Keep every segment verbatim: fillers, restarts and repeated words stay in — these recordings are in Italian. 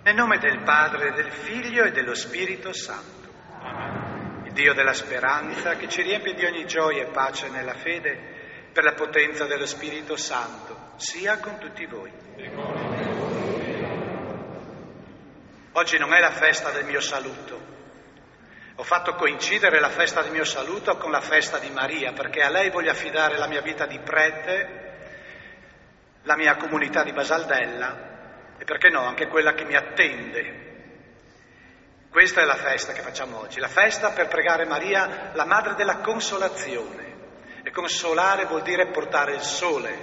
Nel nome del Padre, del Figlio e dello Spirito Santo. Amen. Il Dio della speranza, che ci riempie di ogni gioia e pace nella fede, per la potenza dello Spirito Santo, sia con tutti voi. Oggi non è la festa del mio saluto. Ho fatto coincidere la festa del mio saluto con la festa di Maria, perché a lei voglio affidare la mia vita di prete, la mia comunità di Basaldella, e perché no, anche quella che mi attende. Questa è la festa che facciamo oggi, la festa per pregare Maria, la madre della consolazione. E consolare vuol dire portare il sole.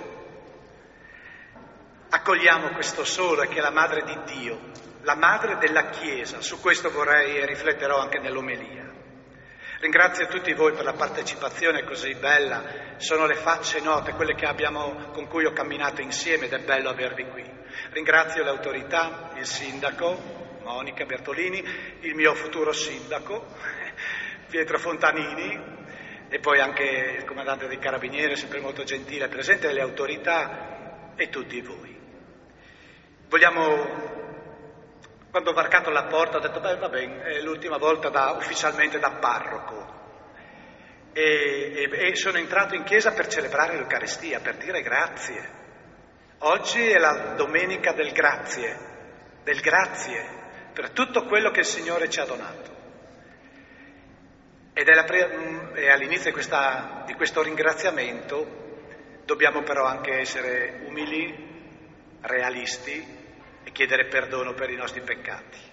Accogliamo questo sole che è la madre di Dio, la madre della Chiesa. Su questo vorrei e rifletterò anche nell'omelia. Ringrazio tutti voi per la partecipazione così bella, sono le facce note, quelle che abbiamo, con cui ho camminato insieme ed è bello avervi qui. Ringrazio le autorità, il sindaco, Monica Bertolini, il mio futuro sindaco, Pietro Fontanini, e poi anche il comandante dei Carabinieri, sempre molto gentile, presente, le autorità e tutti voi. Vogliamo... Quando ho varcato la porta ho detto, beh, va bene, è l'ultima volta da, ufficialmente da parroco. E, e, e sono entrato in chiesa per celebrare l'Eucaristia, per dire grazie. Oggi è la domenica del grazie, del grazie, per tutto quello che il Signore ci ha donato. Ed è, la pre- è all'inizio di, questa, di questo ringraziamento dobbiamo però anche essere umili, realisti, e chiedere perdono per i nostri peccati.